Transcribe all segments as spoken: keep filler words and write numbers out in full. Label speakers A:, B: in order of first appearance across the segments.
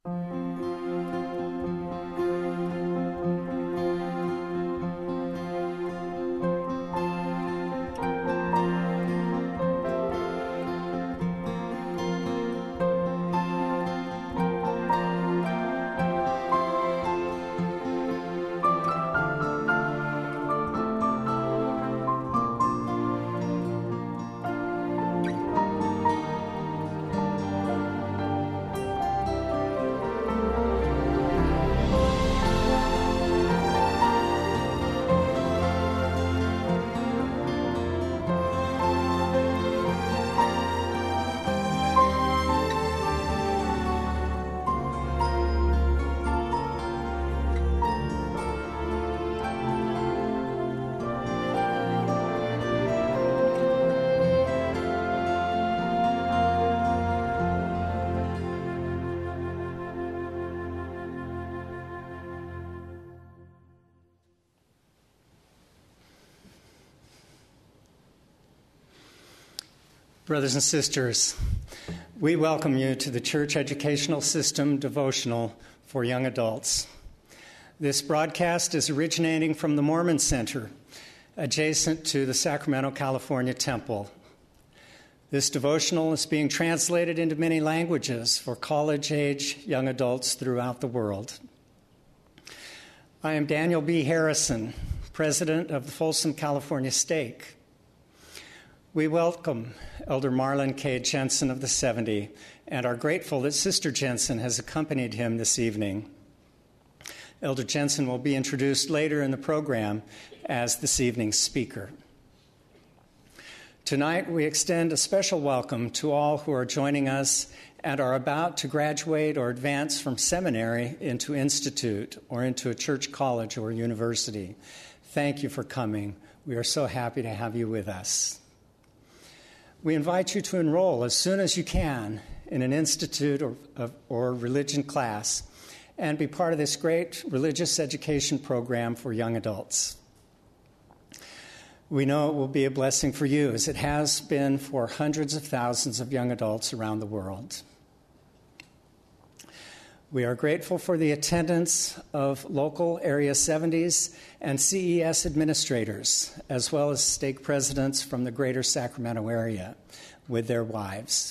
A: Brothers and sisters, we welcome you to the Church Educational System devotional for young adults. This broadcast is originating from the Mormon Center, adjacent to the Sacramento, California Temple. This devotional is being translated into many languages for college-age young adults throughout the world. I am Daniel B. Harrison, president of the Folsom California Stake. We welcome Elder Marlon K. Jensen of the seventy and are grateful that Sister Jensen has accompanied him this evening. Elder Jensen will be introduced later in the program as this evening's speaker. Tonight, we extend a special welcome to all who are joining us and are about to graduate or advance from seminary into institute or into a church college or university. Thank you for coming. We are so happy to have you with us. We invite you to enroll as soon as you can in an institute or, or religion class and be part of this great religious education program for young adults. We know it will be a blessing for you, as it has been for hundreds of thousands of young adults around the world. We are grateful for the attendance of local Area seventies and C E S administrators, as well as stake presidents from the greater Sacramento area with their wives.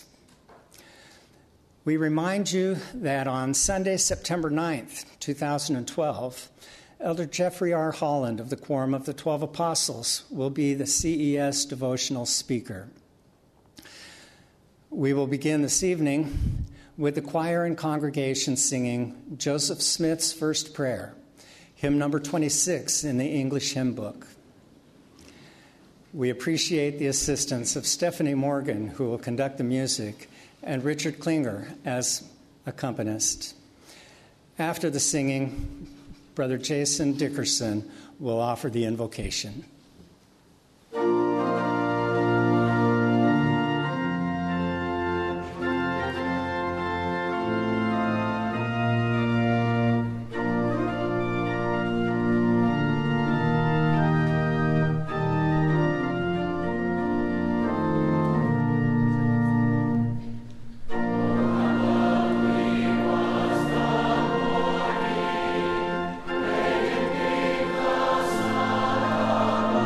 A: We remind you that on Sunday, September ninth, two thousand twelve, Elder Jeffrey R. Holland of the Quorum of the Twelve Apostles will be the C E S devotional speaker. We will begin this evening with the choir and congregation singing Joseph Smith's First Prayer, hymn number twenty-six in the English hymn book. We appreciate the assistance of Stephanie Morgan, who will conduct the music, and Richard Klinger as accompanist. After the singing, Brother Jason Dickerson will offer the invocation.
B: Thank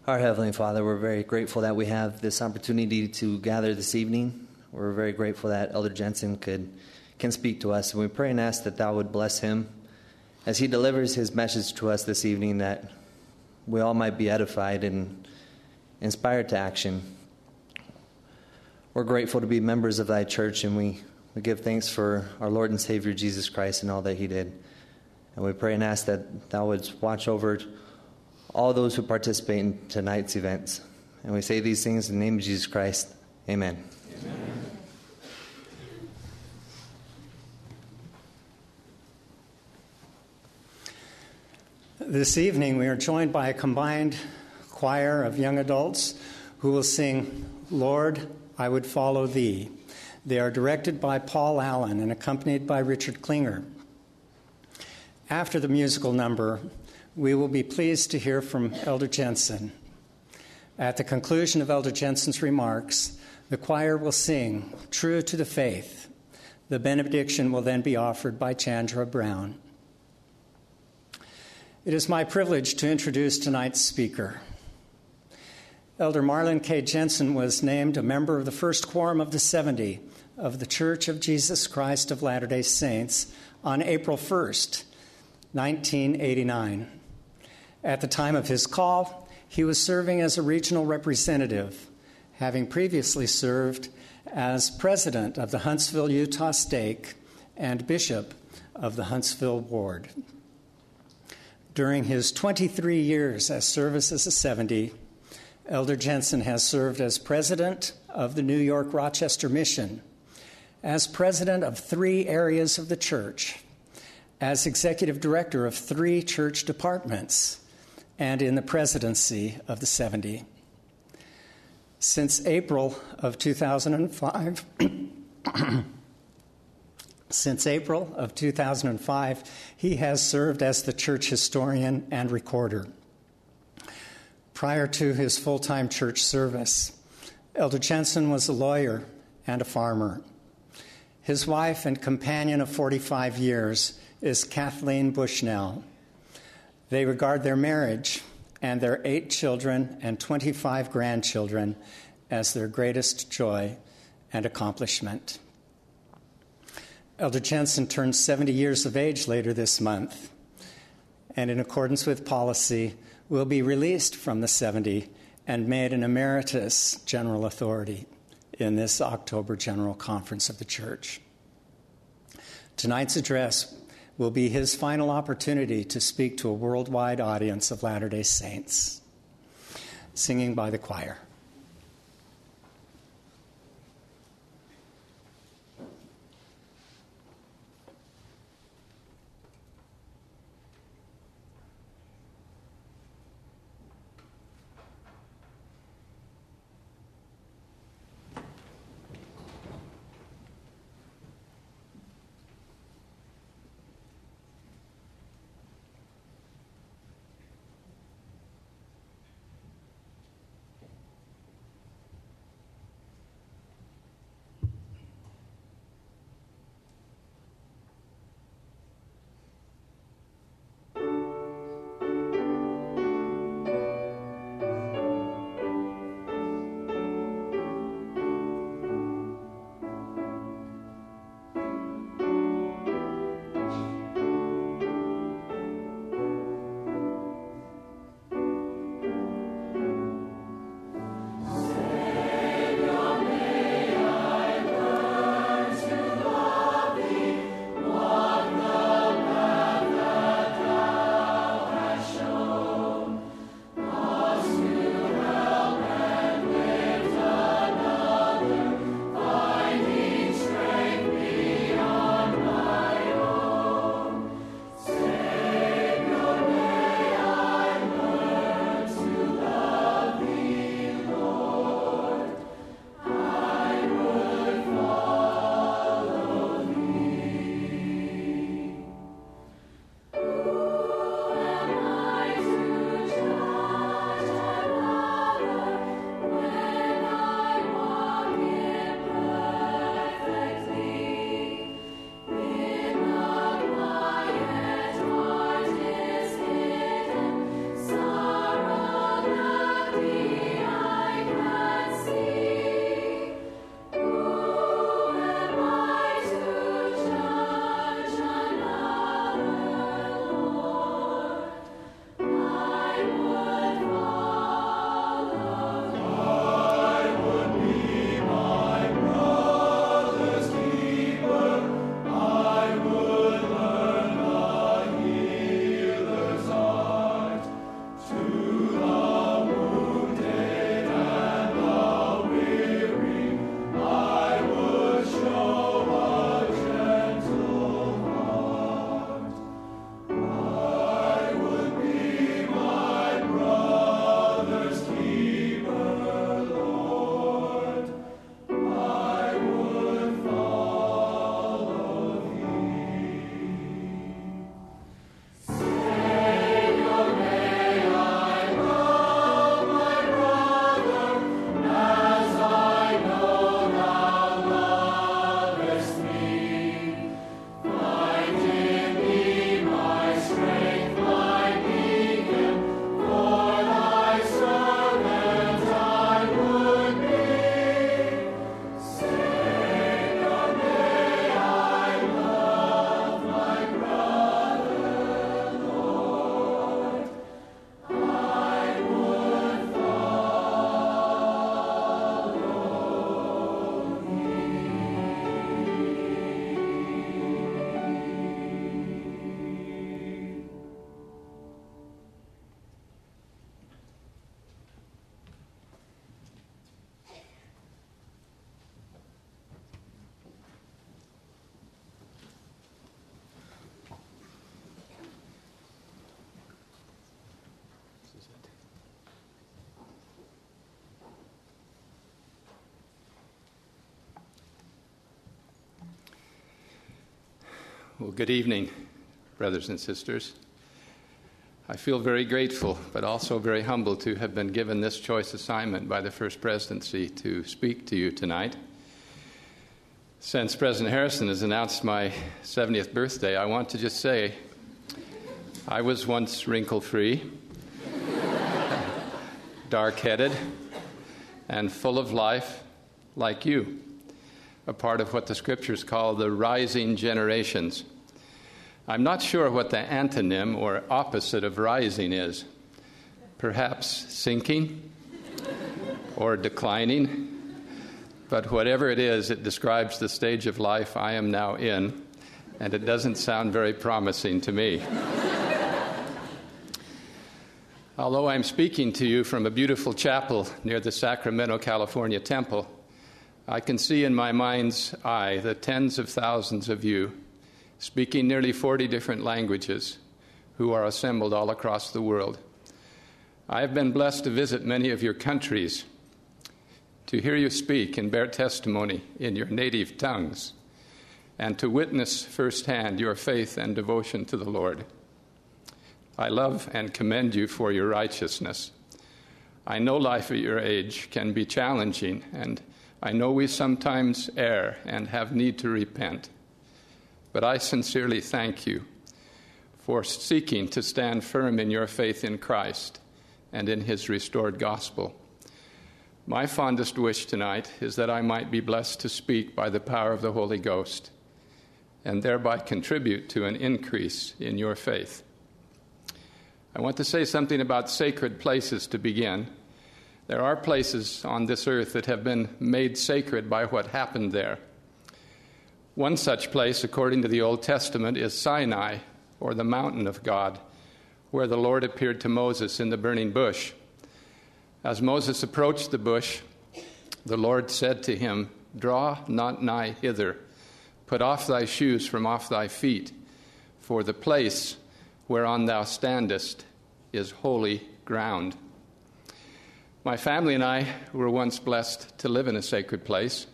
B: Our Heavenly Father, we're very grateful that we have this opportunity to gather this evening. We're very grateful that Elder Jensen could can speak to us, and we pray and ask that Thou would bless him as he delivers his message to us this evening, that we all might be edified and inspired to action. We're grateful to be members of Thy church, and we, we give thanks for our Lord and Savior Jesus Christ and all that He did. And we pray and ask that Thou wouldst watch over all those who participate in tonight's events. And we say these things in the name of Jesus Christ. Amen. Amen.
A: This evening we are joined by a combined choir of young adults who will sing, "Lord, I Would Follow Thee." They are directed by Paul Allen and accompanied by Richard Klinger. After the musical number, we will be pleased to hear from Elder Jensen. At the conclusion of Elder Jensen's remarks, the choir will sing "True to the Faith." The benediction will then be offered by Chandra Brown. It is my privilege to introduce tonight's speaker. Elder Marlon K. Jensen was named a member of the first quorum of the seventy of the Church of Jesus Christ of Latter-day Saints on April first, nineteen eighty-nine. At the time of his call, he was serving as a regional representative, having previously served as president of the Huntsville, Utah Stake and bishop of the Huntsville Ward. During his twenty-three years as service as a seventy, Elder Jensen has served as president of the New York Rochester Mission, as president of three areas of the church, as executive director of three church departments, and in the presidency of the seventy. Since April of two thousand five, Since April of two thousand five, he has served as the church historian and recorder. Prior to his full-time church service, Elder Jensen was a lawyer and a farmer. His wife and companion of forty-five years is Kathleen Bushnell. They regard their marriage and their eight children and twenty-five grandchildren as their greatest joy and accomplishment. Elder Jensen turns seventy years of age later this month, and in accordance with policy, will be released from the seventy and made an emeritus general authority in this October General Conference of the Church. Tonight's address will be his final opportunity to speak to a worldwide audience of Latter-day Saints. Singing by the choir.
C: Well, good evening, brothers and sisters. I feel very grateful, but also very humbled to have been given this choice assignment by the First Presidency to speak to you tonight. Since President Harrison has announced my seventieth birthday, I want to just say I was once wrinkle-free, dark-headed, and full of life like you, a part of what the Scriptures call the rising generations. I'm not sure what the antonym or opposite of rising is. Perhaps sinking or declining. But whatever it is, it describes the stage of life I am now in, and it doesn't sound very promising to me. Although I'm speaking to you from a beautiful chapel near the Sacramento, California temple, I can see in my mind's eye the tens of thousands of you speaking nearly forty different languages who are assembled all across the world. I have been blessed to visit many of your countries, to hear you speak and bear testimony in your native tongues, and to witness firsthand your faith and devotion to the Lord. I love and commend you for your righteousness. I know life at your age can be challenging, and I know we sometimes err and have need to repent. But I sincerely thank you for seeking to stand firm in your faith in Christ and in his restored gospel. My fondest wish tonight is that I might be blessed to speak by the power of the Holy Ghost and thereby contribute to an increase in your faith. I want to say something about sacred places to begin. There are places on this earth that have been made sacred by what happened there. One such place, according to the Old Testament, is Sinai, or the mountain of God, where the Lord appeared to Moses in the burning bush. As Moses approached the bush, the Lord said to him, "Draw not nigh hither. Put off thy shoes from off thy feet, for the place whereon thou standest is holy ground." My family and I were once blessed to live in a sacred place.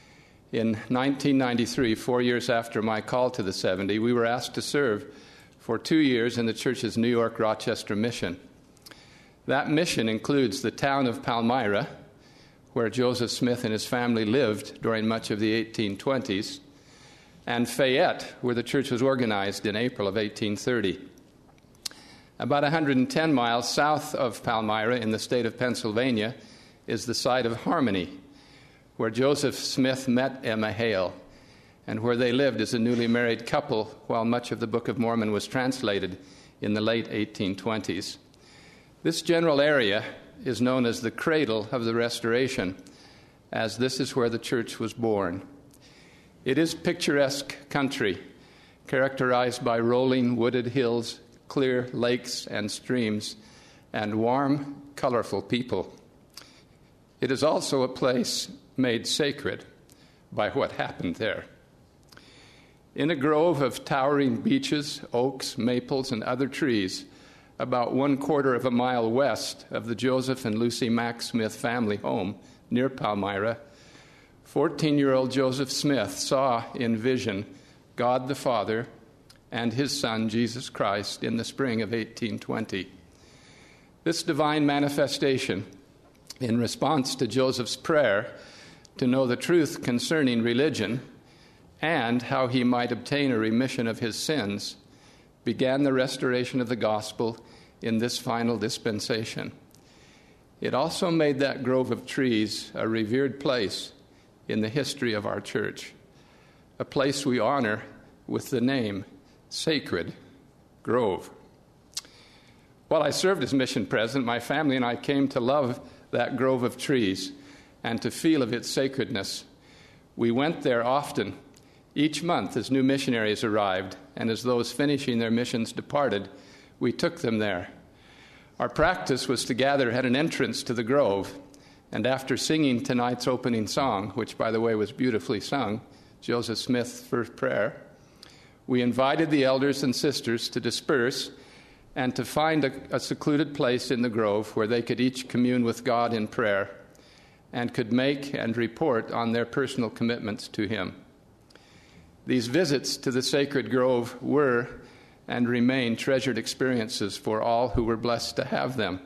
C: In nineteen ninety-three, four years after my call to the seventy, we were asked to serve for two years in the church's New York Rochester mission. That mission includes the town of Palmyra, where Joseph Smith and his family lived during much of the eighteen twenties, and Fayette, where the church was organized in April of eighteen thirty. About one hundred ten miles south of Palmyra in the state of Pennsylvania is the site of Harmony, where Joseph Smith met Emma Hale, and where they lived as a newly married couple while much of the Book of Mormon was translated in the late eighteen twenties. This general area is known as the cradle of the Restoration, as this is where the church was born. It is picturesque country, characterized by rolling wooded hills, clear lakes and streams, and warm, colorful people. It is also a place made sacred by what happened there. In a grove of towering beeches, oaks, maples, and other trees, about one quarter of a mile west of the Joseph and Lucy Mack Smith family home near Palmyra, fourteen-year-old Joseph Smith saw in vision God the Father and his Son, Jesus Christ, in the spring of eighteen twenty. This divine manifestation, in response to Joseph's prayer to know the truth concerning religion and how he might obtain a remission of his sins, began the restoration of the gospel in this final dispensation. It also made that grove of trees a revered place in the history of our church, a place we honor with the name Sacred Grove. While I served as mission president, my family and I came to love that grove of trees and to feel of its sacredness. We went there often, each month as new missionaries arrived, and as those finishing their missions departed, we took them there. Our practice was to gather at an entrance to the grove, and after singing tonight's opening song, which, by the way, was beautifully sung, Joseph Smith's first prayer, we invited the elders and sisters to disperse and to find a, a secluded place in the grove where they could each commune with God in prayer and could make and report on their personal commitments to him. These visits to the sacred grove were and remain treasured experiences for all who were blessed to have them.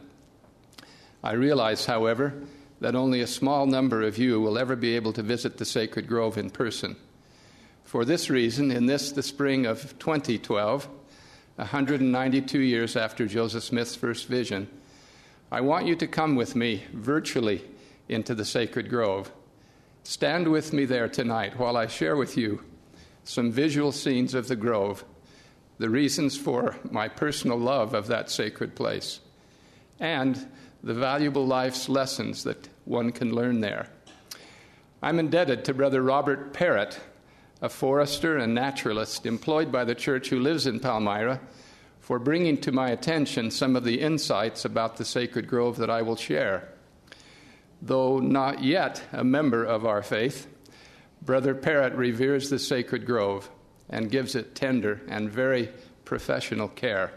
C: I realize, however, that only a small number of you will ever be able to visit the sacred grove in person. For this reason, in this, the spring of twenty twelve, one hundred ninety-two years after Joseph Smith's first vision, I want you to come with me virtually into the sacred grove. Stand with me there tonight while I share with you some visual scenes of the grove, the reasons for my personal love of that sacred place, and the valuable life's lessons that one can learn there. I'm indebted to Brother Robert Parrott, a forester and naturalist employed by the church who lives in Palmyra, for bringing to my attention some of the insights about the sacred grove that I will share. Though not yet a member of our faith, Brother Parrott reveres the sacred grove and gives it tender and very professional care.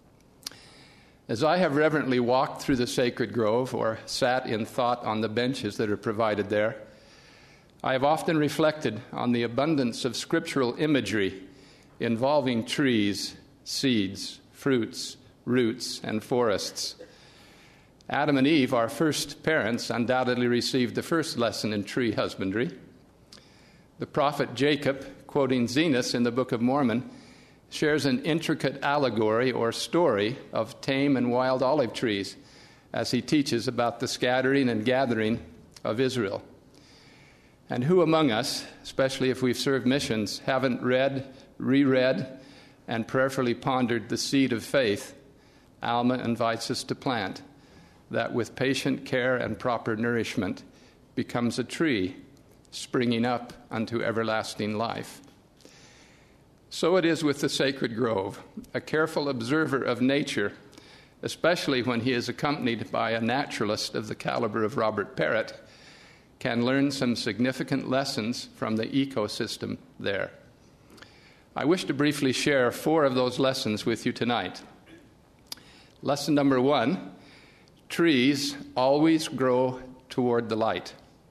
C: As I have reverently walked through the sacred grove or sat in thought on the benches that are provided there, I have often reflected on the abundance of scriptural imagery involving trees, seeds, fruits, roots, and forests. Adam and Eve, our first parents, undoubtedly received the first lesson in tree husbandry. The prophet Jacob, quoting Zenos in the Book of Mormon, shares an intricate allegory or story of tame and wild olive trees as he teaches about the scattering and gathering of Israel. And who among us, especially if we've served missions, haven't read, reread, and prayerfully pondered the seed of faith Alma invites us to plant, that with patient care and proper nourishment becomes a tree springing up unto everlasting life? So it is with the sacred grove. A careful observer of nature, especially when he is accompanied by a naturalist of the caliber of Robert Parrott, can learn some significant lessons from the ecosystem there. I wish to briefly share four of those lessons with you tonight. Lesson number one, trees always grow toward the light.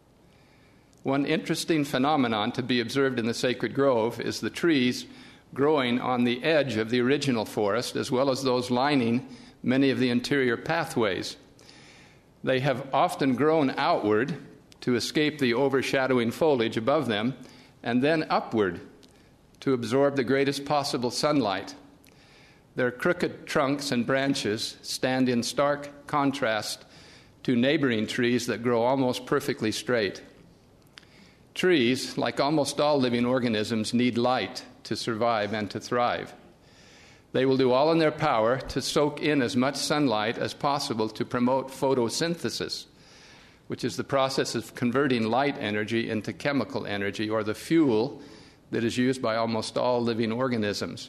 C: One interesting phenomenon to be observed in the sacred grove is the trees growing on the edge of the original forest, as well as those lining many of the interior pathways. They have often grown outward to escape the overshadowing foliage above them, and then upward to absorb the greatest possible sunlight. Their crooked trunks and branches stand in stark contrast to neighboring trees that grow almost perfectly straight. Trees, like almost all living organisms, need light to survive and to thrive. They will do all in their power to soak in as much sunlight as possible to promote photosynthesis, which is the process of converting light energy into chemical energy, or the fuel that is used by almost all living organisms.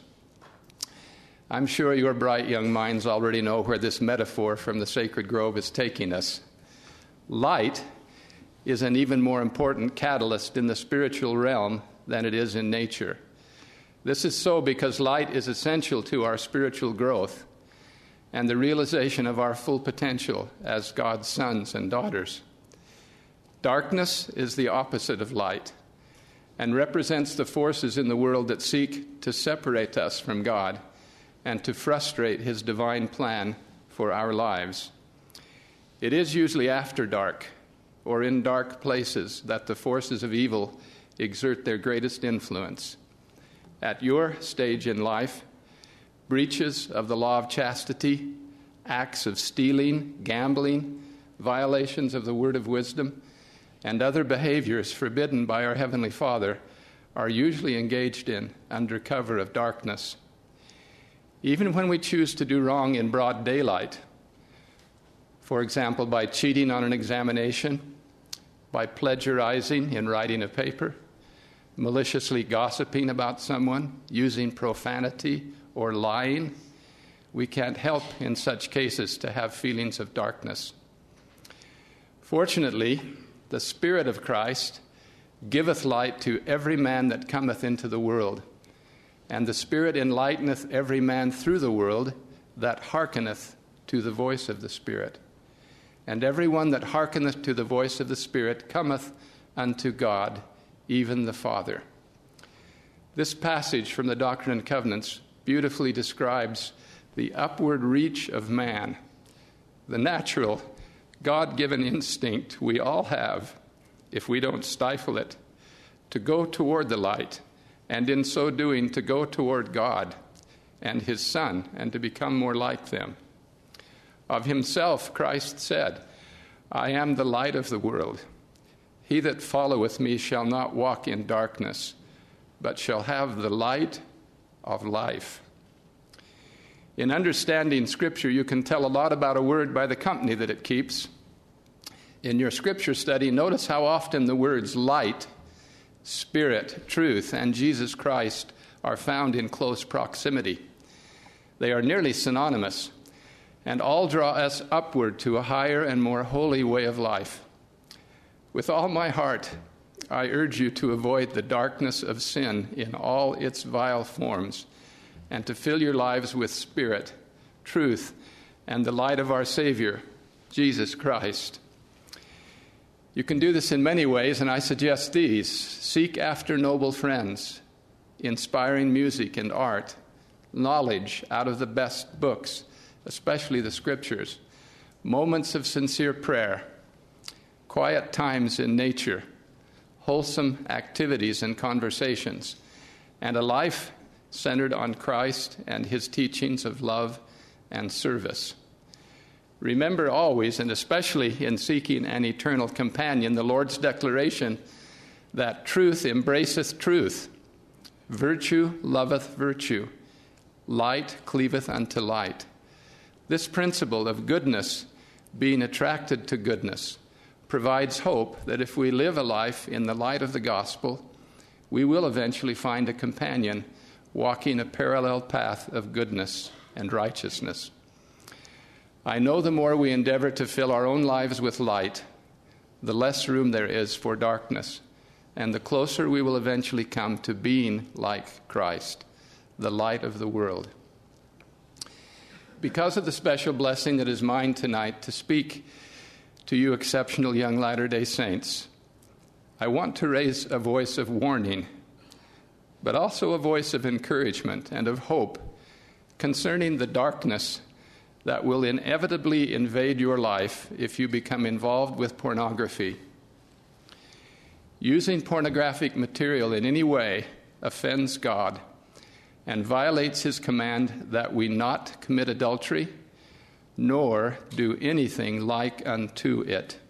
C: I'm sure your bright young minds already know where this metaphor from the sacred grove is taking us. Light is an even more important catalyst in the spiritual realm than it is in nature. This is so because light is essential to our spiritual growth and the realization of our full potential as God's sons and daughters. Darkness is the opposite of light and represents the forces in the world that seek to separate us from God and to frustrate His divine plan for our lives. It is usually after dark or in dark places that the forces of evil exert their greatest influence. At your stage in life, breaches of the law of chastity, acts of stealing, gambling, violations of the word of wisdom, and other behaviors forbidden by our Heavenly Father are usually engaged in under cover of darkness. Even when we choose to do wrong in broad daylight, for example, by cheating on an examination, by plagiarizing in writing a paper, maliciously gossiping about someone, using profanity, or lying, we can't help in such cases to have feelings of darkness. Fortunately, the Spirit of Christ giveth light to every man that cometh into the world, and the Spirit enlighteneth every man through the world that hearkeneth to the voice of the Spirit. And every one that hearkeneth to the voice of the Spirit cometh unto God, even the Father. This passage from the Doctrine and Covenants beautifully describes the upward reach of man, the natural, God-given instinct we all have, if we don't stifle it, to go toward the light, and in so doing to go toward God and his Son, and to become more like them. Of himself, Christ said, I am the light of the world. He that followeth me shall not walk in darkness, but shall have the light of life. In understanding Scripture, you can tell a lot about a word by the company that it keeps. In your Scripture study, notice how often the words light, Spirit, truth, and Jesus Christ are found in close proximity. They are nearly synonymous, and all draw us upward to a higher and more holy way of life. With all my heart, I urge you to avoid the darkness of sin in all its vile forms, and to fill your lives with Spirit, truth, and the light of our Savior, Jesus Christ. You can do this in many ways, and I suggest these. Seek after noble friends, inspiring music and art, knowledge out of the best books, especially the Scriptures, moments of sincere prayer, quiet times in nature, wholesome activities and conversations, and a life centered on Christ and his teachings of love and service. Remember always, and especially in seeking an eternal companion, the Lord's declaration that truth embraceth truth, virtue loveth virtue, light cleaveth unto light. This principle of goodness being attracted to goodness provides hope that if we live a life in the light of the gospel, we will eventually find a companion walking a parallel path of goodness and righteousness. I know the more we endeavor to fill our own lives with light, the less room there is for darkness, and the closer we will eventually come to being like Christ, the light of the world. Because of the special blessing that is mine tonight to speak to you exceptional young Latter-day Saints, I want to raise a voice of warning, but also a voice of encouragement and of hope concerning the darkness that will inevitably invade your life if you become involved with pornography. Using pornographic material in any way offends God and violates his command that we not commit adultery, nor do anything like unto it.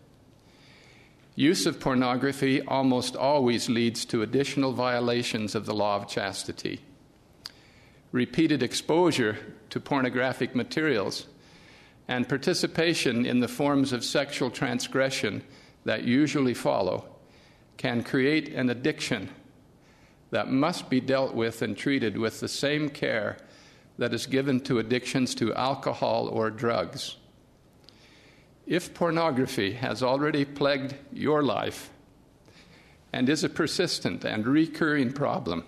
C: Use of pornography almost always leads to additional violations of the law of chastity. Repeated exposure to pornographic materials and participation in the forms of sexual transgression that usually follow can create an addiction that must be dealt with and treated with the same care that is given to addictions to alcohol or drugs. If pornography has already plagued your life and is a persistent and recurring problem,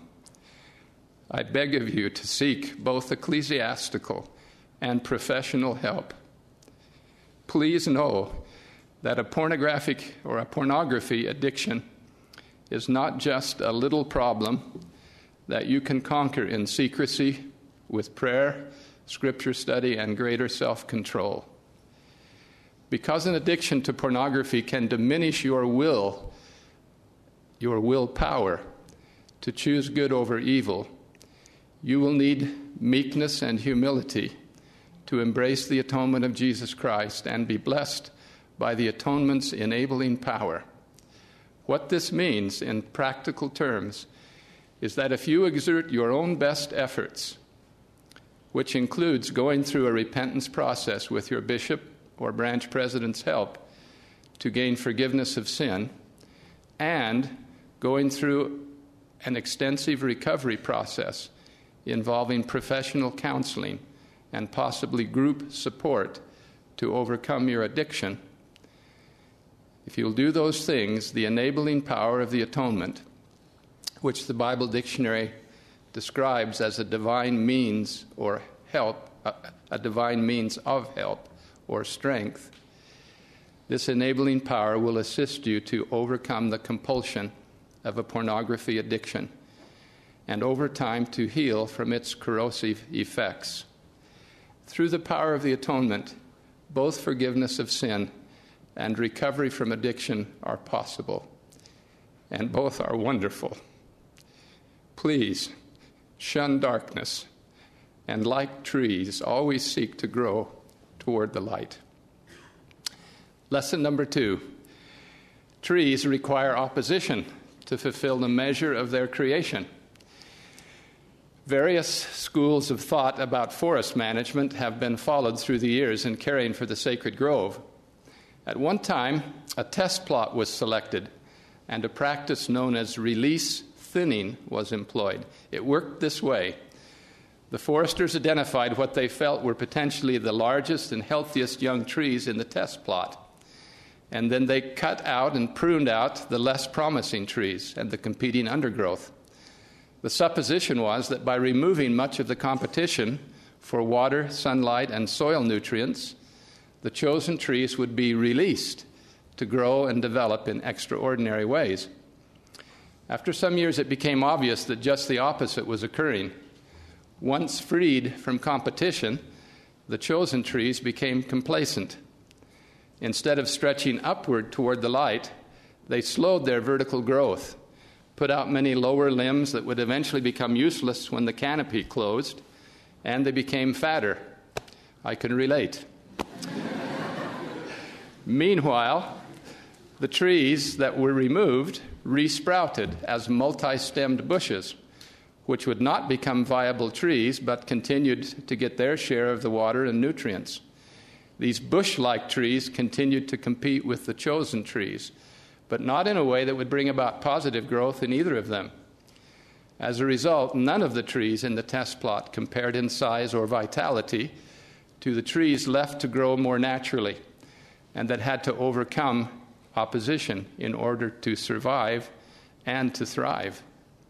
C: I beg of you to seek both ecclesiastical and professional help. Please know that a pornographic or a pornography addiction is not just a little problem that you can conquer in secrecy with prayer, scripture study, and greater self-control. Because an addiction to pornography can diminish your will, your willpower to choose good over evil, you will need meekness and humility to embrace the atonement of Jesus Christ and be blessed by the atonement's enabling power. What this means in practical terms is that if you exert your own best efforts, which includes going through a repentance process with your bishop or branch president's help to gain forgiveness of sin, and going through an extensive recovery process involving professional counseling and possibly group support to overcome your addiction, if you'll do those things, the enabling power of the atonement, which the Bible Dictionary describes as a divine means or help, a, a divine means of help or strength, this enabling power will assist you to overcome the compulsion of a pornography addiction and over time to heal from its corrosive effects. Through the power of the atonement, both forgiveness of sin and recovery from addiction are possible, and both are wonderful. Please shun darkness, and like trees, always seek to grow toward the light. Lesson number two. Trees require opposition to fulfill the measure of their creation. Various schools of thought about forest management have been followed through the years in caring for the sacred grove. At one time, a test plot was selected, and a practice known as release thinning was employed. It worked this way. The foresters identified what they felt were potentially the largest and healthiest young trees in the test plot. And then they cut out and pruned out the less promising trees and the competing undergrowth. The supposition was that by removing much of the competition for water, sunlight, and soil nutrients, the chosen trees would be released to grow and develop in extraordinary ways. After some years, it became obvious that just the opposite was occurring. Once freed from competition, the chosen trees became complacent. Instead of stretching upward toward the light, they slowed their vertical growth, put out many lower limbs that would eventually become useless when the canopy closed, and they became fatter. I can relate. Meanwhile, the trees that were removed resprouted as multi-stemmed bushes, which would not become viable trees but continued to get their share of the water and nutrients. These bush-like trees continued to compete with the chosen trees, but not in a way that would bring about positive growth in either of them. As a result, none of the trees in the test plot compared in size or vitality to the trees left to grow more naturally and that had to overcome opposition in order to survive and to thrive.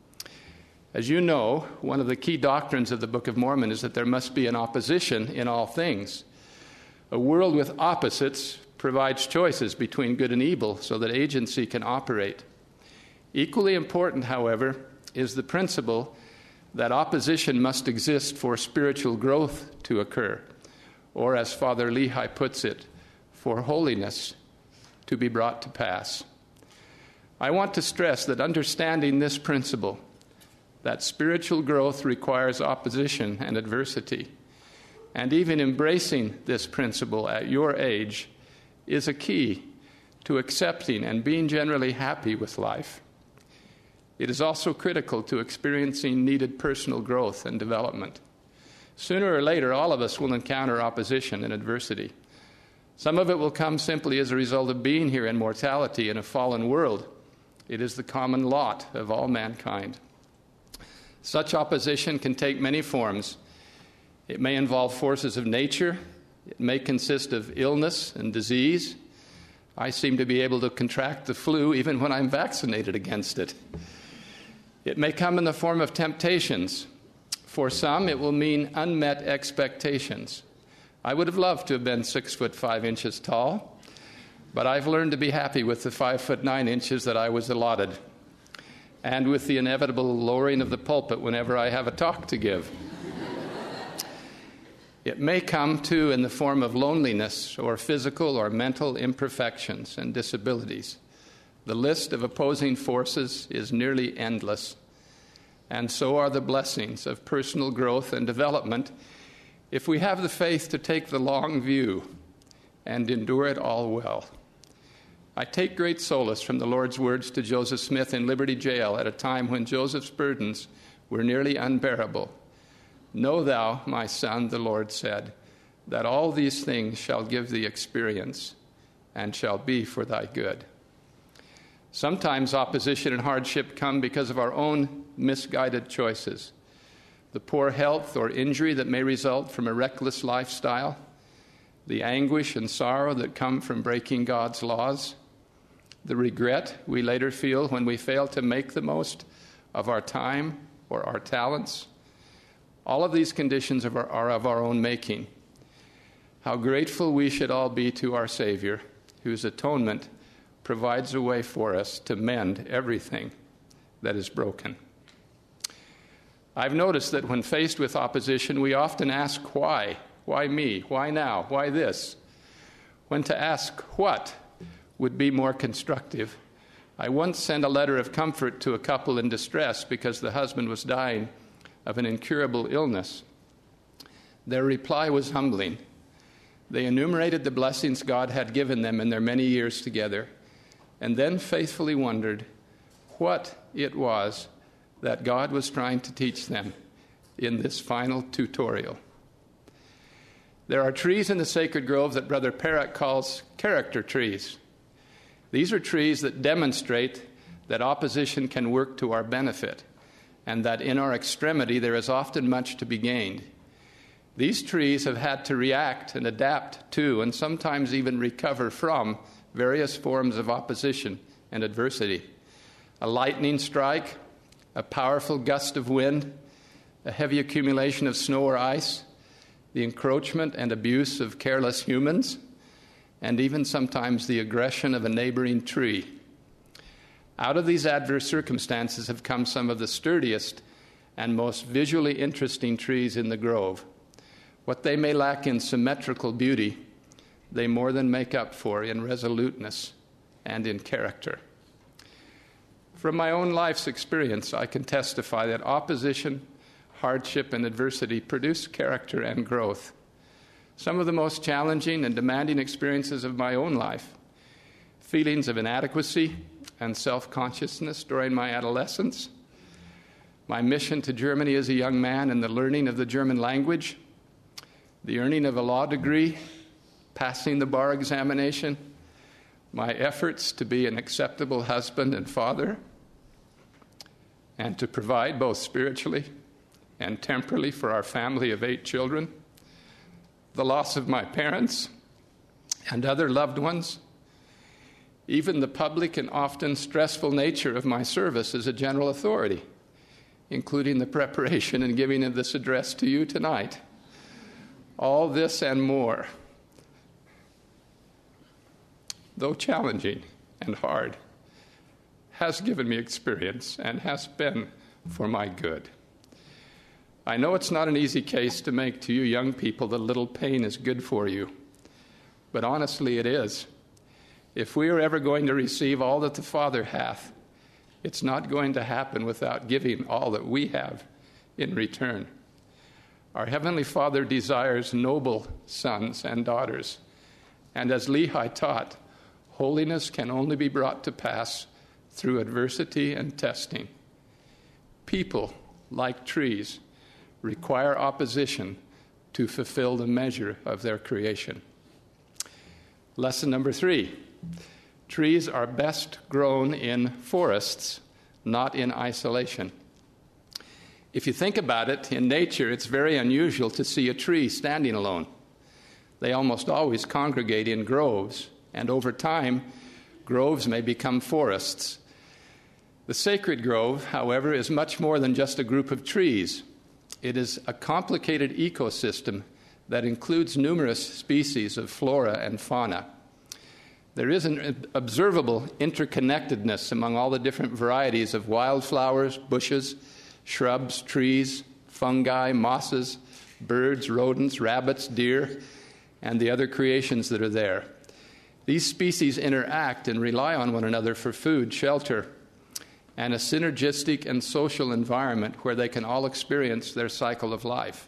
C: As you know, one of the key doctrines of the Book of Mormon is that there must be an opposition in all things. A world with opposites provides choices between good and evil so that agency can operate. Equally important, however, is the principle that opposition must exist for spiritual growth to occur, or as Father Lehi puts it, for holiness to be brought to pass. I want to stress that understanding this principle, that spiritual growth requires opposition and adversity, and even embracing this principle at your age is a key to accepting and being generally happy with life. It is also critical to experiencing needed personal growth and development. Sooner or later, all of us will encounter opposition and adversity. Some of it will come simply as a result of being here in mortality in a fallen world. It is the common lot of all mankind. Such opposition can take many forms. It may involve forces of nature. It may consist of illness and disease. I seem to be able to contract the flu even when I'm vaccinated against it. It may come in the form of temptations. For some, it will mean unmet expectations. I would have loved to have been six foot five inches tall, but I've learned to be happy with the five foot nine inches that I was allotted, and with the inevitable lowering of the pulpit whenever I have a talk to give. It may come, too, in the form of loneliness or physical or mental imperfections and disabilities. The list of opposing forces is nearly endless, and so are the blessings of personal growth and development if we have the faith to take the long view and endure it all well. I take great solace from the Lord's words to Joseph Smith in Liberty Jail at a time when Joseph's burdens were nearly unbearable. "Know thou, my son," the Lord said, "that all these things shall give thee experience and shall be for thy good." Sometimes opposition and hardship come because of our own misguided choices. The poor health or injury that may result from a reckless lifestyle, the anguish and sorrow that come from breaking God's laws, the regret we later feel when we fail to make the most of our time or our talents. All of these conditions are of our own making. How grateful we should all be to our Savior, whose atonement provides a way for us to mend everything that is broken. I've noticed that when faced with opposition, we often ask why. Why me? Why now? Why this? When to ask what would be more constructive. I once sent a letter of comfort to a couple in distress because the husband was dying of an incurable illness. Their reply was humbling. They enumerated the blessings God had given them in their many years together, and then faithfully wondered what it was that God was trying to teach them in this final tutorial. There are trees in the sacred grove that Brother Perrick calls character trees. These are trees that demonstrate that opposition can work to our benefit, and that in our extremity there is often much to be gained. These trees have had to react and adapt to, and sometimes even recover from, various forms of opposition and adversity. A lightning strike, a powerful gust of wind, a heavy accumulation of snow or ice, the encroachment and abuse of careless humans, and even sometimes the aggression of a neighboring tree. Out of these adverse circumstances have come some of the sturdiest and most visually interesting trees in the grove. What they may lack in symmetrical beauty, they more than make up for in resoluteness and in character. From my own life's experience, I can testify that opposition, hardship, and adversity produce character and growth. Some of the most challenging and demanding experiences of my own life, feelings of inadequacy and self-consciousness during my adolescence, my mission to Germany as a young man and the learning of the German language, the earning of a law degree, passing the bar examination, my efforts to be an acceptable husband and father, and to provide both spiritually and temporally for our family of eight children, the loss of my parents and other loved ones, even the public and often stressful nature of my service as a general authority, including the preparation and giving of this address to you tonight. All this and more, though challenging and hard, has given me experience and has been for my good. I know it's not an easy case to make to you young people that a little pain is good for you, but honestly it is. If we are ever going to receive all that the Father hath, it's not going to happen without giving all that we have in return. Our Heavenly Father desires noble sons and daughters, and as Lehi taught, holiness can only be brought to pass through adversity and testing. People, like trees, require opposition to fulfill the measure of their creation. Lesson number three. Trees are best grown in forests, not in isolation. If you think about it, in nature, it's very unusual to see a tree standing alone. They almost always congregate in groves, and over time, groves may become forests. The sacred grove, however, is much more than just a group of trees. It is a complicated ecosystem that includes numerous species of flora and fauna. There is an observable interconnectedness among all the different varieties of wildflowers, bushes, shrubs, trees, fungi, mosses, birds, rodents, rabbits, deer, and the other creations that are there. These species interact and rely on one another for food, shelter, and a synergistic and social environment where they can all experience their cycle of life.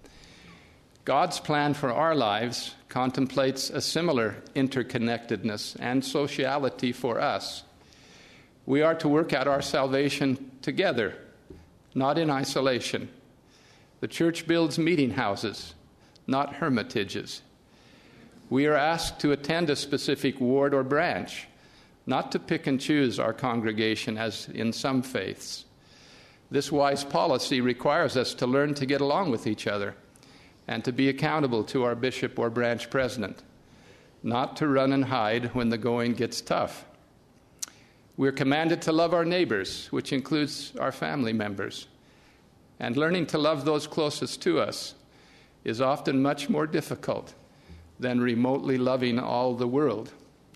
C: God's plan for our lives contemplates a similar interconnectedness and sociality for us. We are to work out our salvation together, not in isolation. The church builds meeting houses, not hermitages. We are asked to attend a specific ward or branch, not to pick and choose our congregation as in some faiths. This wise policy requires us to learn to get along with each other and to be accountable to our bishop or branch president, not to run and hide when the going gets tough. We're commanded to love our neighbors, which includes our family members. And learning to love those closest to us is often much more difficult than remotely loving all the world.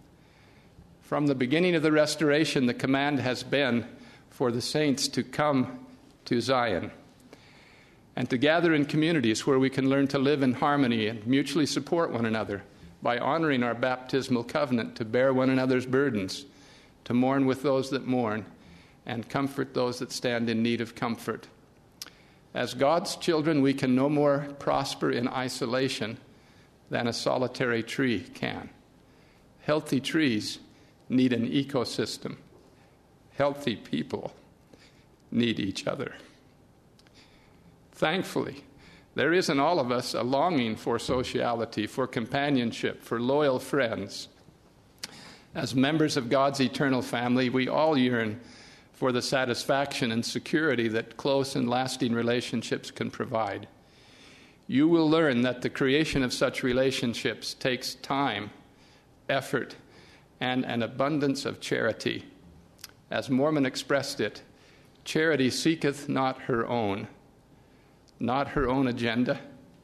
C: From the beginning of the restoration, the command has been for the saints to come to Zion. and to gather in communities where we can learn to live in harmony and mutually support one another by honoring our baptismal covenant to bear one another's burdens, to mourn with those that mourn, and comfort those that stand in need of comfort. As God's children, we can no more prosper in isolation than a solitary tree can. Healthy trees need an ecosystem. Healthy people need each other. Thankfully, there is in all of us a longing for sociality, for companionship, for loyal friends. As members of God's eternal family, we all yearn for the satisfaction and security that close and lasting relationships can provide. You will learn that the creation of such relationships takes time, effort, and an abundance of charity. As Mormon expressed it, charity seeketh not her own, not her own agenda,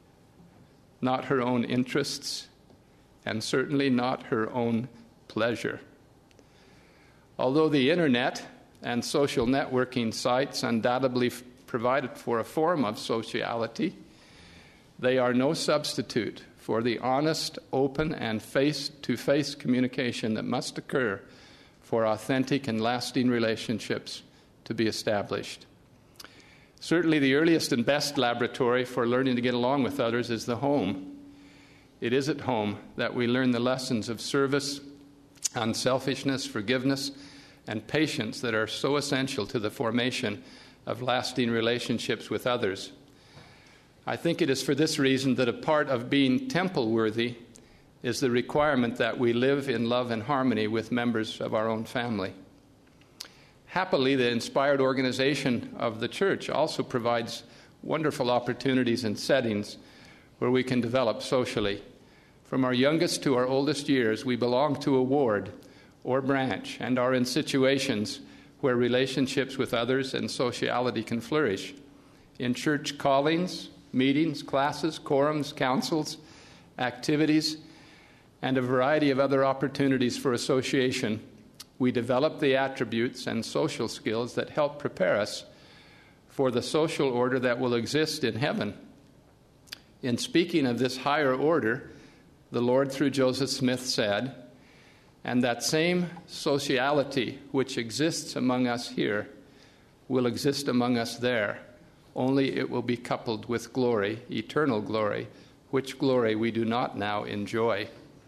C: not her own interests, and certainly not her own pleasure. Although the internet and social networking sites undoubtedly f- provided for a form of sociality, they are no substitute for the honest, open, and face-to-face communication that must occur for authentic and lasting relationships to be established. Certainly the earliest and best laboratory for learning to get along with others is the home. It is at home that we learn the lessons of service, unselfishness, forgiveness, and patience that are so essential to the formation of lasting relationships with others. I think it is for this reason that a part of being temple-worthy is the requirement that we live in love and harmony with members of our own family. Happily, the inspired organization of the church also provides wonderful opportunities and settings where we can develop socially. From our youngest to our oldest years, we belong to a ward or branch and are in situations where relationships with others and sociality can flourish. In church callings, meetings, classes, quorums, councils, activities, and a variety of other opportunities for association, we develop the attributes and social skills that help prepare us for the social order that will exist in heaven. In speaking of this higher order, the Lord through Joseph Smith said, "And that same sociality which exists among us here will exist among us there, only it will be coupled with glory, eternal glory, which glory we do not now enjoy."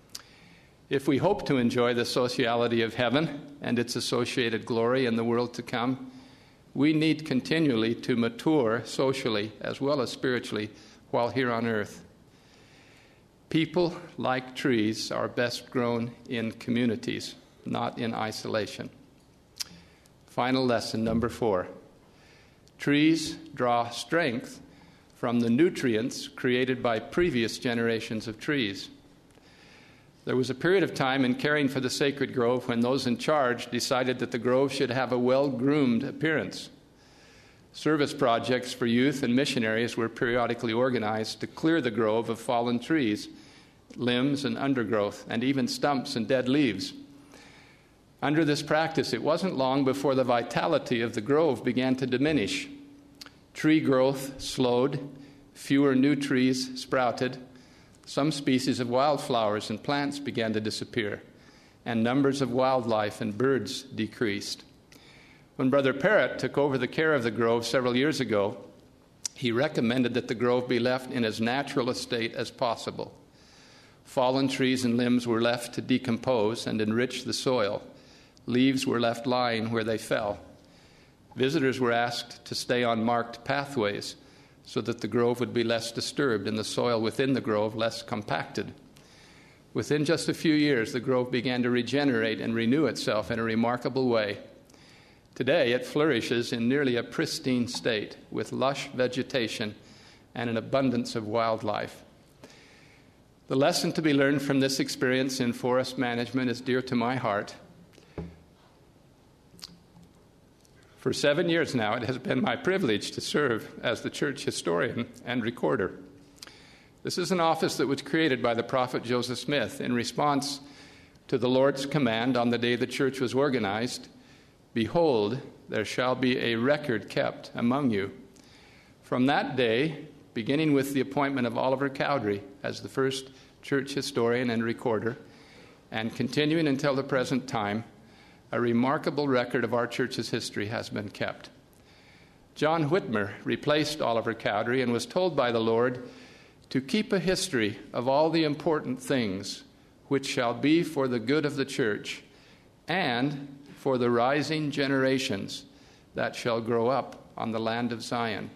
C: If we hope to enjoy the sociality of heaven and its associated glory in the world to come, we need continually to mature socially as well as spiritually while here on earth. People, like trees, are best grown in communities, not in isolation. Final lesson, number four. Trees draw strength from the nutrients created by previous generations of trees. There was a period of time in caring for the sacred grove when those in charge decided that the grove should have a well-groomed appearance. Service projects for youth and missionaries were periodically organized to clear the grove of fallen trees, limbs and undergrowth, and even stumps and dead leaves. Under this practice, it wasn't long before the vitality of the grove began to diminish. Tree growth slowed, fewer new trees sprouted, some species of wildflowers and plants began to disappear, and numbers of wildlife and birds decreased. When Brother Parrott took over the care of the grove several years ago, he recommended that the grove be left in as natural a state as possible. Fallen trees and limbs were left to decompose and enrich the soil. Leaves were left lying where they fell. Visitors were asked to stay on marked pathways so that the grove would be less disturbed and the soil within the grove less compacted. Within just a few years, the grove began to regenerate and renew itself in a remarkable way. Today, it flourishes in nearly a pristine state with lush vegetation and an abundance of wildlife. The lesson to be learned from this experience in forest management is dear to my heart. For seven years now, it has been my privilege to serve as the church historian and recorder. This is an office that was created by the prophet Joseph Smith in response to the Lord's command on the day the church was organized, "Behold, there shall be a record kept among you. From that day, beginning with the appointment of Oliver Cowdery as the first church historian and recorder, and continuing until the present time, a remarkable record of our church's history has been kept. John Whitmer replaced Oliver Cowdery and was told by the Lord to keep a history of all the important things which shall be for the good of the church and for the rising generations that shall grow up on the land of Zion.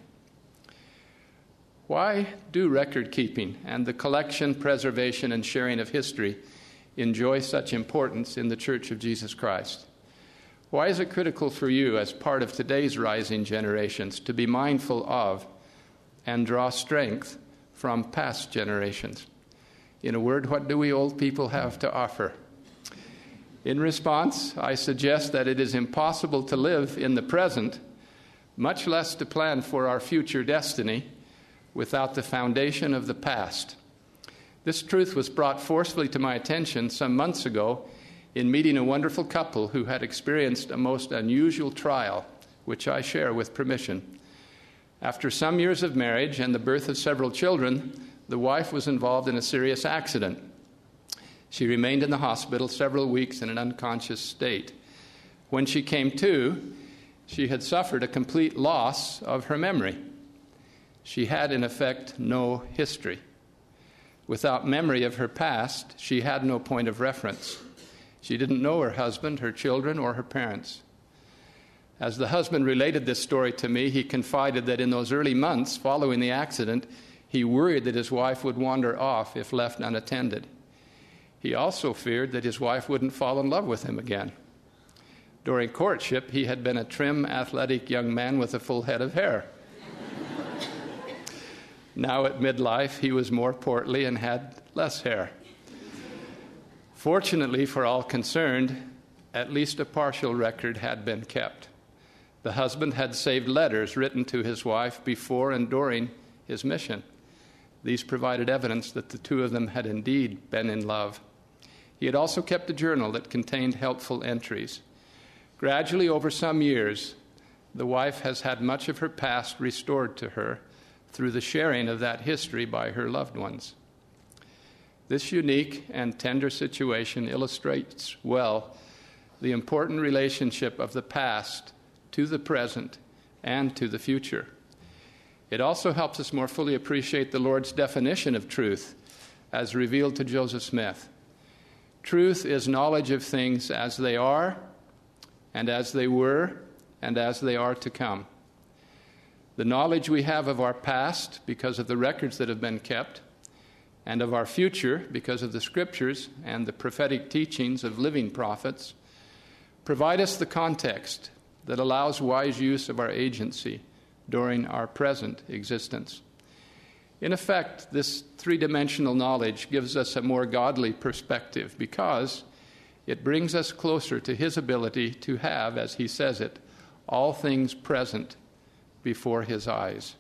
C: Why do record keeping and the collection, preservation, and sharing of history enjoy such importance in the Church of Jesus Christ? Why is it critical for you as part of today's rising generations to be mindful of and draw strength from past generations? In a word, what do we old people have to offer? In response, I suggest that it is impossible to live in the present, much less to plan for our future destiny, without the foundation of the past. This truth was brought forcefully to my attention some months ago in meeting a wonderful couple who had experienced a most unusual trial, which I share with permission. After some years of marriage and the birth of several children, the wife was involved in a serious accident. She remained in the hospital several weeks in an unconscious state. When she came to, she had suffered a complete loss of her memory. She had, in effect, no history. Without memory of her past, she had no point of reference. She didn't know her husband, her children, or her parents. As the husband related this story to me, he confided that in those early months following the accident, he worried that his wife would wander off if left unattended. He also feared that his wife wouldn't fall in love with him again. During courtship, he had been a trim, athletic young man with a full head of hair. Now at midlife, he was more portly and had less hair. Fortunately for all concerned, at least a partial record had been kept. The husband had saved letters written to his wife before and during his mission. These provided evidence that the two of them had indeed been in love. He had also kept a journal that contained helpful entries. Gradually, over some years, the wife has had much of her past restored to her through the sharing of that history by her loved ones. This unique and tender situation illustrates well the important relationship of the past to the present and to the future. It also helps us more fully appreciate the Lord's definition of truth as revealed to Joseph Smith. Truth is knowledge of things as they are, and as they were, and as they are to come. The knowledge we have of our past because of the records that have been kept, and of our future because of the scriptures and the prophetic teachings of living prophets, provide us the context that allows wise use of our agency during our present existence. In effect, this three-dimensional knowledge gives us a more godly perspective because it brings us closer to his ability to have, as he says it, all things present before his eyes.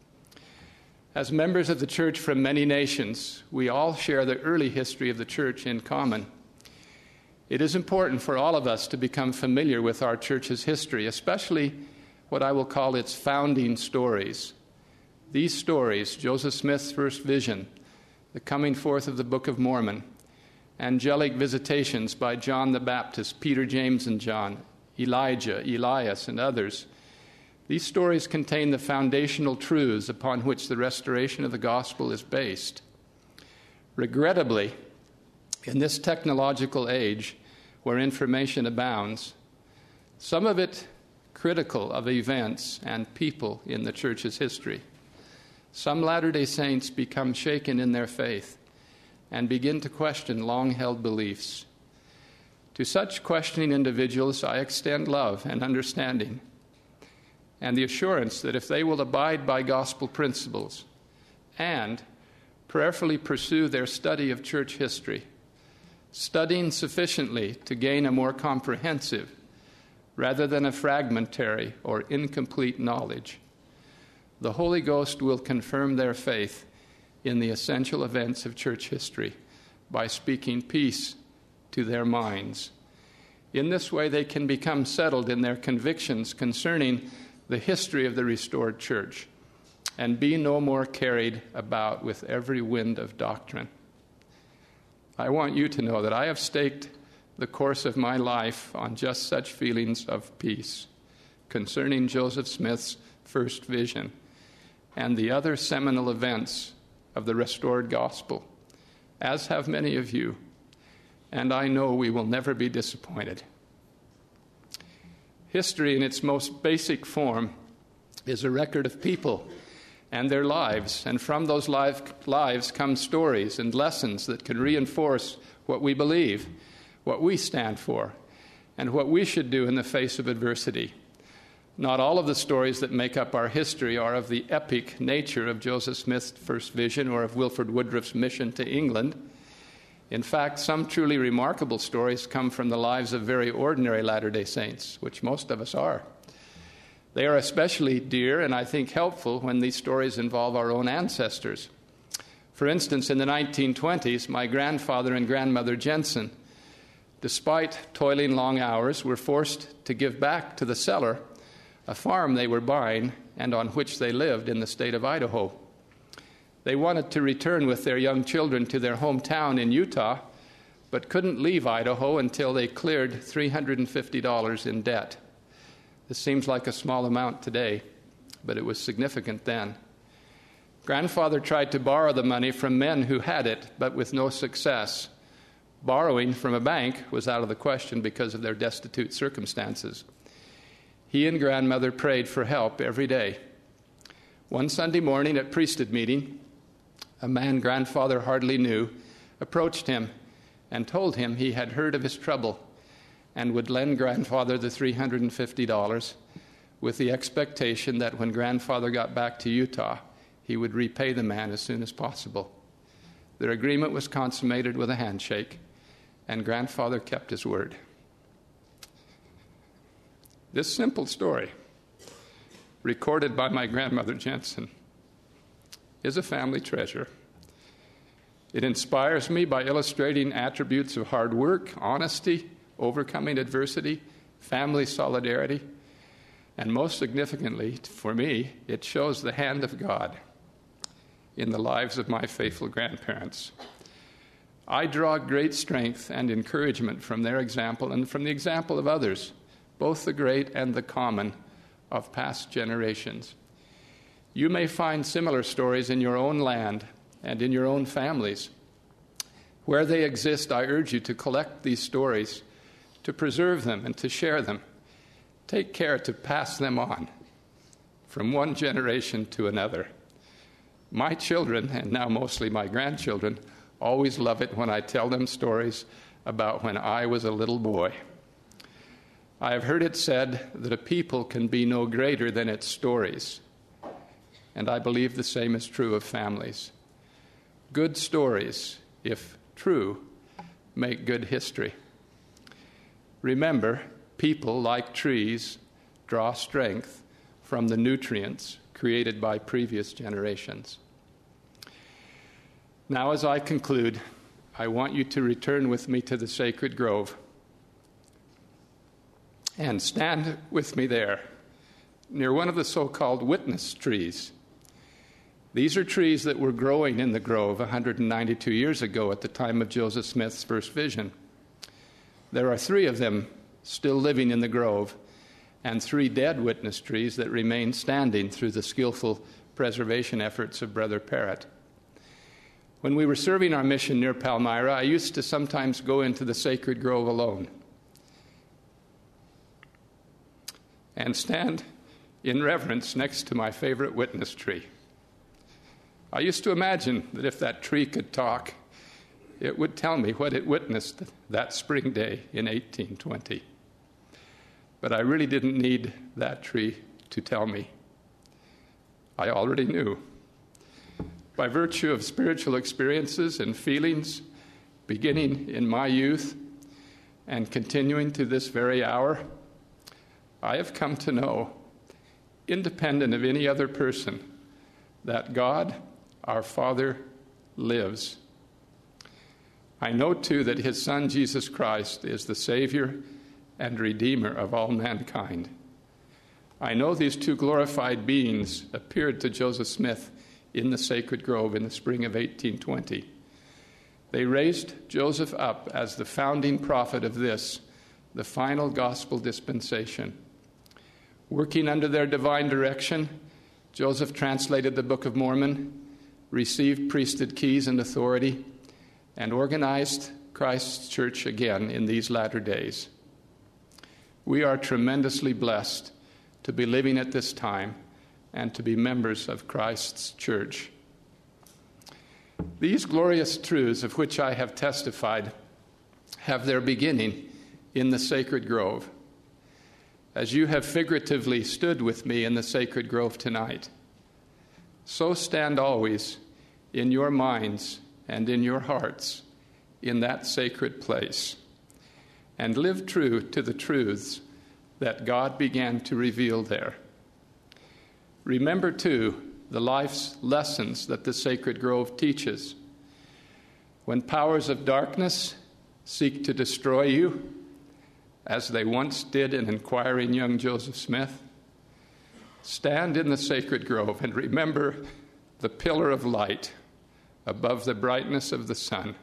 C: As members of the church from many nations, we all share the early history of the church in common. It is important for all of us to become familiar with our church's history, especially what I will call its founding stories. These stories, Joseph Smith's first vision, the coming forth of the Book of Mormon, angelic visitations by John the Baptist, Peter, James, and John, Elijah, Elias, and others. These stories contain the foundational truths upon which the restoration of the gospel is based. Regrettably, in this technological age where information abounds, some of it critical of events and people in the church's history, some Latter-day Saints become shaken in their faith and begin to question long-held beliefs. To such questioning individuals, I extend love and understanding and the assurance that if they will abide by gospel principles and prayerfully pursue their study of church history, studying sufficiently to gain a more comprehensive rather than a fragmentary or incomplete knowledge, the Holy Ghost will confirm their faith in the essential events of church history by speaking peace to their minds. In this way, they can become settled in their convictions concerning the history of the restored church and be no more carried about with every wind of doctrine. I want you to know that I have staked the course of my life on just such feelings of peace concerning Joseph Smith's first vision and the other seminal events of the restored gospel, as have many of you, and I know we will never be disappointed. History in its most basic form is a record of people and their lives, and from those lives come stories and lessons that can reinforce what we believe, what we stand for, and what we should do in the face of adversity. Not all of the stories that make up our history are of the epic nature of Joseph Smith's first vision or of Wilford Woodruff's mission to England. In fact, some truly remarkable stories come from the lives of very ordinary Latter-day Saints, which most of us are. They are especially dear and I think helpful when these stories involve our own ancestors. For instance, in the nineteen twenties, my grandfather and grandmother Jensen, despite toiling long hours, were forced to give back to the seller a farm they were buying and on which they lived in the state of Idaho. They wanted to return with their young children to their hometown in Utah, but couldn't leave Idaho until they cleared three hundred fifty dollars in debt. This seems like a small amount today, but it was significant then. Grandfather tried to borrow the money from men who had it, but with no success. Borrowing from a bank was out of the question because of their destitute circumstances. He and grandmother prayed for help every day. One Sunday morning at priesthood meeting, a man grandfather hardly knew approached him and told him he had heard of his trouble and would lend grandfather the three hundred fifty dollars with the expectation that when grandfather got back to Utah, he would repay the man as soon as possible. Their agreement was consummated with a handshake, and grandfather kept his word. This simple story, recorded by my grandmother Jensen, is a family treasure. It inspires me by illustrating attributes of hard work, honesty, overcoming adversity, family solidarity, and most significantly for me, it shows the hand of God in the lives of my faithful grandparents. I draw great strength and encouragement from their example and from the example of others, both the great and the common, of past generations. You may find similar stories in your own land and in your own families. Where they exist, I urge you to collect these stories, to preserve them and to share them. Take care to pass them on from one generation to another. My children, and now mostly my grandchildren, always love it when I tell them stories about when I was a little boy. I have heard it said that a people can be no greater than its stories, and I believe the same is true of families. Good stories, if true, make good history. Remember, people, like trees, draw strength from the nutrients created by previous generations. Now, as I conclude, I want you to return with me to the sacred grove and stand with me there near one of the so-called witness trees. These are trees that were growing in the grove one hundred ninety-two years ago at the time of Joseph Smith's first vision. There are three of them still living in the grove, and three dead witness trees that remain standing through the skillful preservation efforts of Brother Parrott. When we were serving our mission near Palmyra, I used to sometimes go into the sacred grove alone and stand in reverence next to my favorite witness tree. I used to imagine that if that tree could talk, it would tell me what it witnessed that spring day in eighteen twenty. But I really didn't need that tree to tell me. I already knew. By virtue of spiritual experiences and feelings beginning in my youth and continuing to this very hour, I have come to know, independent of any other person, that God, our Father, lives. I know, too, that his Son, Jesus Christ, is the Savior and Redeemer of all mankind. I know these two glorified beings appeared to Joseph Smith in the Sacred Grove in the spring of eighteen twenty. They raised Joseph up as the founding prophet of this, the final gospel dispensation. Working under their divine direction, Joseph translated the Book of Mormon, received priesthood keys and authority, and organized Christ's church again in these latter days. We are tremendously blessed to be living at this time and to be members of Christ's church. These glorious truths of which I have testified have their beginning in the Sacred Grove. As you have figuratively stood with me in the Sacred Grove tonight, so stand always in your minds and in your hearts in that sacred place, and live true to the truths that God began to reveal there. Remember, too, the life's lessons that the Sacred Grove teaches. When powers of darkness seek to destroy you, as they once did in inquiring young Joseph Smith, stand in the Sacred Grove and remember the pillar of light above the brightness of the sun.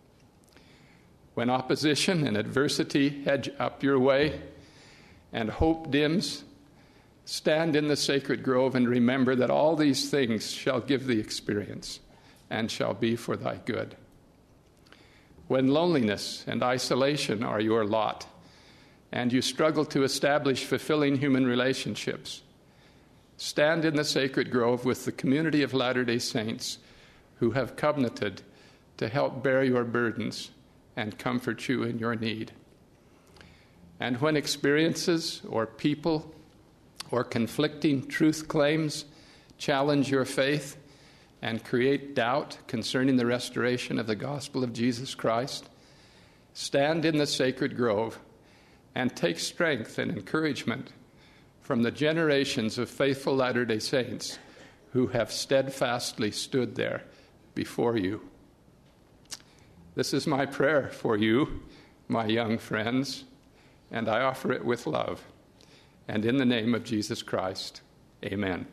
C: When opposition and adversity hedge up your way and hope dims, stand in the Sacred Grove and remember that all these things shall give thee experience and shall be for thy good. When loneliness and isolation are your lot, and you struggle to establish fulfilling human relationships, stand in the Sacred Grove with the community of Latter-day Saints who have covenanted to help bear your burdens and comfort you in your need. And when experiences or people or conflicting truth claims challenge your faith and create doubt concerning the restoration of the gospel of Jesus Christ, stand in the Sacred Grove and take strength and encouragement from the generations of faithful Latter-day Saints who have steadfastly stood there before you. This is my prayer for you, my young friends, and I offer it with love. And in the name of Jesus Christ, amen.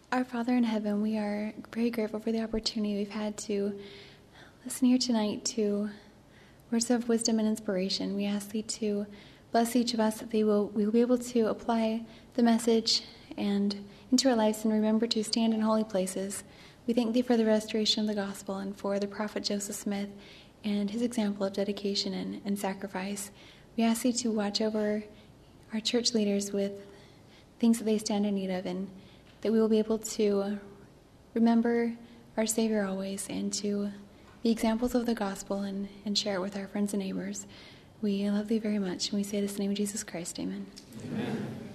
D: Our Father in heaven, we are very grateful for the opportunity we've had to listen here tonight to words of wisdom and inspiration. We ask thee to bless each of us, that they will, we will be able to apply the message and into our lives and remember to stand in holy places. We thank thee for the restoration of the gospel and for the prophet Joseph Smith and his example of dedication and, and sacrifice. We ask thee to watch over our church leaders with things that they stand in need of, and that we will be able to remember our Savior always and to be examples of the gospel and, and share it with our friends and neighbors. We love thee very much, and we say this in the name of Jesus Christ. Amen.
C: Amen.